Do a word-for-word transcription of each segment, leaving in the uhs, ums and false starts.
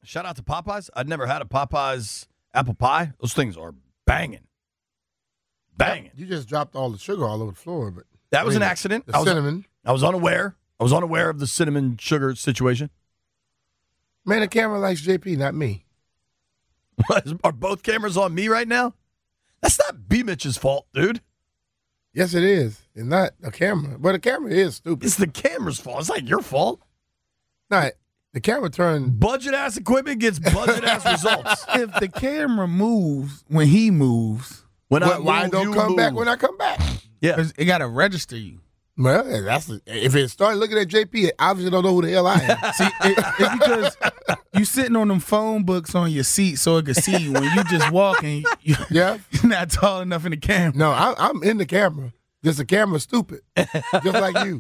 Shout out to Popeyes. I'd never had a Popeyes apple pie. Those things are banging. Banging. You just dropped all the sugar all over the floor. But That was I mean, an accident. The I was, cinnamon. I was unaware. I was unaware of the cinnamon sugar situation. Man, the camera likes J P, not me. Are both cameras on me right now? That's not B. Mitch's fault, dude. Yes, it is. It's not a camera. But the camera is stupid. It's the camera's fault. It's not your fault. No, the camera turned. Budget-ass equipment gets budget-ass results. If the camera moves when he moves, When I Why, why move, don't you come back move. when I come back? Yeah. 'cause it got to register you. Well, that's if it started looking at J P, it obviously don't know who the hell I am. See, it, it's because you sitting on them phone books on your seat so it can see you when you just walking. You, Yeah. you're not tall enough in the camera. No, I, I'm in the camera. Just the camera's stupid, just like you.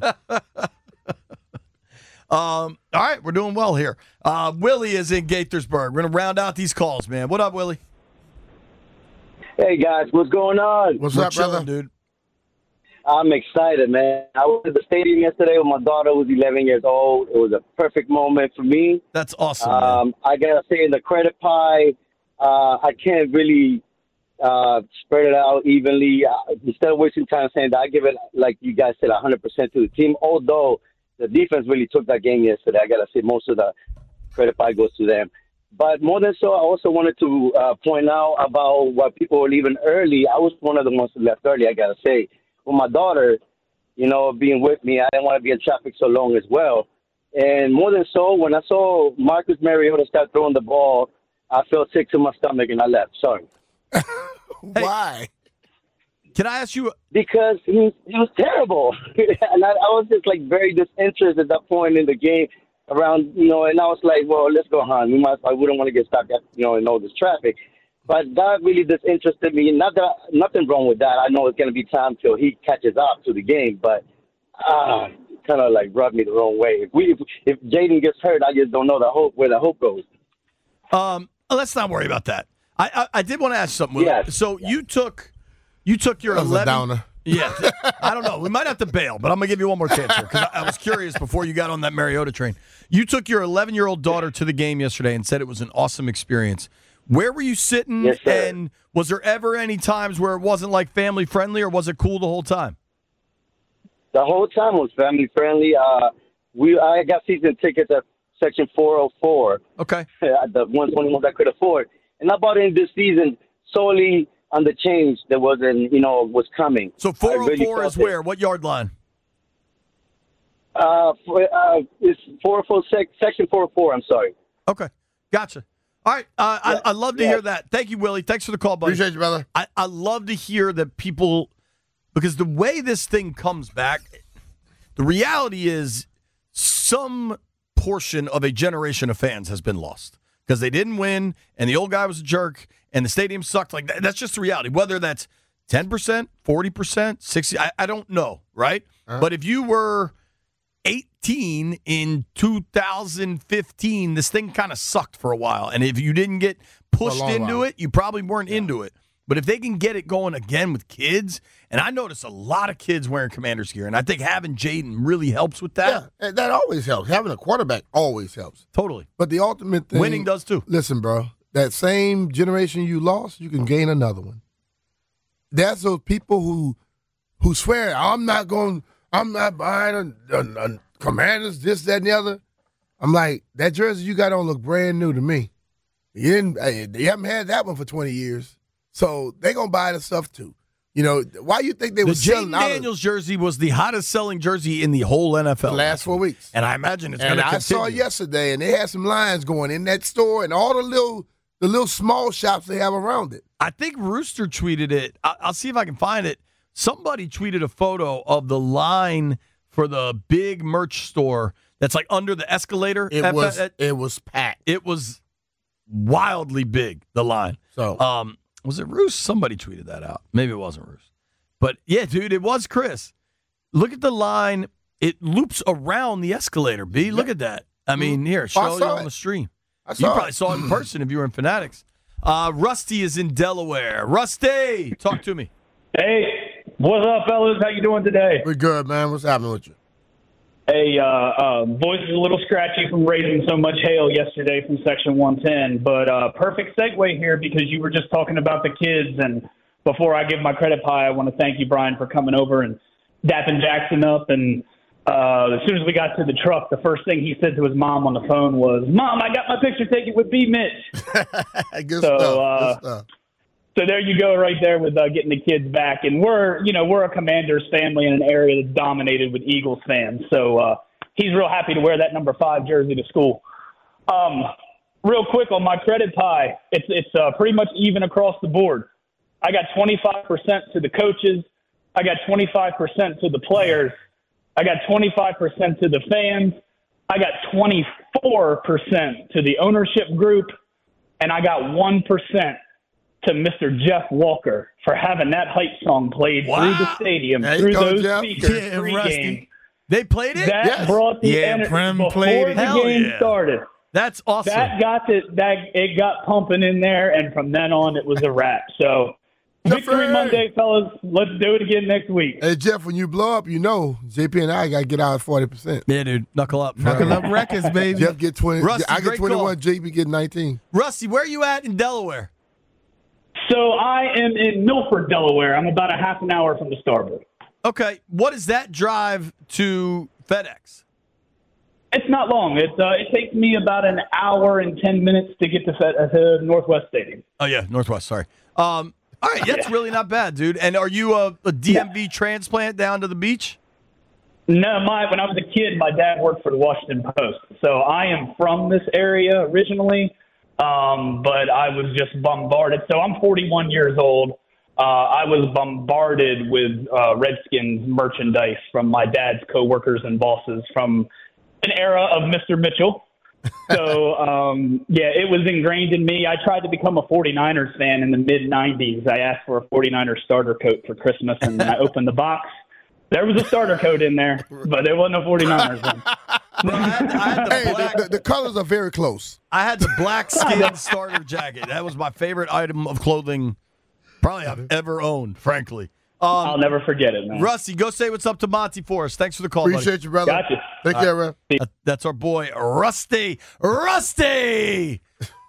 Um, all right, we're doing well here. Uh, Willie is in Gaithersburg. We're going to round out these calls, man. What up, Willie? Hey, guys, what's going on? What's We're up, chilling, brother? dude. I'm excited, man. I was at the stadium yesterday when my daughter was eleven years old. It was a perfect moment for me. That's awesome, man. Um, I got to say, the credit pie, uh, I can't really uh, spread it out evenly. Uh, instead of wasting time saying that, I give it, like you guys said, one hundred percent to the team, although the defense really took that game yesterday. I got to say most of the credit pie goes to them. But more than so, I also wanted to uh, point out about why people were leaving early. I was one of the ones who left early, I got to say. With my daughter, you know, being with me, I didn't want to be in traffic so long as well. And more than so, when I saw Marcus Mariota start throwing the ball, I felt sick to my stomach and I left. Sorry. Why? Can I ask you? Because he was, he was terrible. and I, I was just, like, very disinterested at that point in the game around, you know, and I was like, well, let's go home. We might, I wouldn't want to get stuck, at, you know, in all this traffic. But that really disinterested me. Not that nothing wrong with that. I know it's going to be time till he catches up to the game, but uh, kind of like rubbed me the wrong way. If we, if, if Jaden gets hurt, I just don't know the hope where the hope goes. Um, let's not worry about that. I I, I did want to ask something. Willie. Yes. So you took you took your That was a eleven. downer. Yeah, I don't know. We might have to bail, but I'm gonna give you one more chance here because I, I was curious before you got on that Mariota train. You took your eleven-year-old daughter to the game yesterday and said it was an awesome experience. Where were you sitting? Yes, sir. And was there ever any times where it wasn't like family friendly, or was it cool the whole time? The whole time was family friendly. Uh, we I got season tickets at section four oh four. Okay. The one twenty-one I could afford, and I bought in this season solely on the change that wasn't, you know, was coming. So I four oh really four felt is it. where? What yard line? Uh, for, uh, it's four oh four sec, section four oh four. I'm sorry. Okay, gotcha. All right, uh, Yeah, I, I love to yeah. hear that. Thank you, Willie. Thanks for the call, buddy. Appreciate you, brother. I, I love to hear that people, because the way this thing comes back, the reality is some portion of a generation of fans has been lost because they didn't win and the old guy was a jerk and the stadium sucked. Like that, that's just the reality. Whether that's ten percent, forty percent, sixty, I, I don't know, right? Uh-huh. But if you were eighteen in two thousand fifteen, this thing kind of sucked for a while. And if you didn't get pushed long into while. it, you probably weren't into it. But if they can get it going again with kids, and I notice a lot of kids wearing Commanders gear, and I think having Jaden really helps with that. Yeah, and that always helps. Having a quarterback always helps. Totally. But the ultimate thing, Winning does too. Listen, bro, that same generation you lost, you can gain another one. That's those people who who swear, I'm not going, I'm not buying a, a, a Commanders, this, that, and the other. I'm like, that jersey you got on look brand new to me. You didn't, hey, you haven't had that one for twenty years. So they going to buy the stuff too. You know, why you think they The were selling Jaden out of Daniels jersey was the hottest selling jersey in the whole N F L the last four weeks? And I imagine it's going And to I continue. saw yesterday, and they had some lines going in that store and all the little the little small shops they have around it. I think Rooster tweeted it. I- I'll see if I can find it. Somebody tweeted a photo of the line for the big merch store that's like under the escalator. It At- was at- it was packed. it was wildly big, the line. So Um, was it Roos? Somebody tweeted that out. Maybe it wasn't Roos. But yeah, dude, it was Chris. Look at the line. It loops around the escalator, B. Look at that. I mean, here, Oh, I show you saw on it. the stream. I You saw probably it. saw it in person if you were in Fanatics. Uh, Rusty is in Delaware. Rusty, talk to me. Hey, what's up, fellas? How you doing today? We're good, man. What's happening with you? Hey, uh, uh, voice is a little scratchy from raising so much hail yesterday from Section one ten, but uh, perfect segue here because you were just talking about the kids. And before I give my credit pie, I want to thank you, Brian, for coming over and dapping Jackson up. And uh, as soon as we got to the truck, the first thing he said to his mom on the phone was, "Mom, I got my picture taken with B. Mitch." Good so, stuff. Uh, Good stuff. So there you go right there with uh, getting the kids back. And we're, you know, we're a Commanders family in an area that's dominated with Eagles fans. So uh, he's real happy to wear that number five jersey to school. Um, real quick on my credit pie, it's, it's uh, pretty much even across the board. I got twenty-five percent to the coaches. I got twenty-five percent to the players. I got twenty-five percent to the fans. I got twenty-four percent to the ownership group. And I got one percent to Mister Jeff Walker for having that hype song played Wow. through the stadium, There you through go, those Jeff. speakers, Yeah, pregame. Rusty. They played it? That Yes. brought the Yeah, energy Prem before played it. the Hell game yeah. started. That's awesome. That got the, that it got pumping in there, and from then on, it was a wrap. So, Victory Jeffrey! Monday, fellas. Let's do it again next week. Hey, Jeff, when you blow up, you know J P and I got to get out at forty percent. Yeah, dude. Knuckle up. Knuckle up records, baby. Jeff get twenty. Rusty, I get great twenty-one. call. J P get nineteen. Rusty, where are you at in Delaware? So, I am in Milford, Delaware. I'm about a half an hour from the Starboard. Okay. What is that drive to FedEx? It's not long. It uh, it takes me about an hour and ten minutes to get to, Fed, uh, to Northwest Stadium. Oh, yeah. Northwest. Sorry. Um, all right. That's really not bad, dude. And are you a, a D M V transplant down to the beach? No, my when I was a kid, my dad worked for the Washington Post, so I am from this area originally, um, but I was just bombarded. So I'm forty-one years old. Uh, I was bombarded with uh, Redskins merchandise from my dad's coworkers and bosses from an era of Mister Mitchell. So, um, yeah, it was ingrained in me. I tried to become a forty-niners fan in the mid nineties. I asked for a forty-niners starter coat for Christmas, and I opened the box. There was a starter coat in there, but there wasn't a forty-niners one. Bro, I had, I had the Hey, black, the, the, the colors are very close. I had the black skin starter jacket. That was my favorite item of clothing probably I've ever owned, frankly. Um, I'll never forget it, man. Rusty, go say what's up to Monty for us. Thanks for the call, buddy. Appreciate you, brother. Gotcha. Take care, man. Uh, That's our boy, Rusty. Rusty!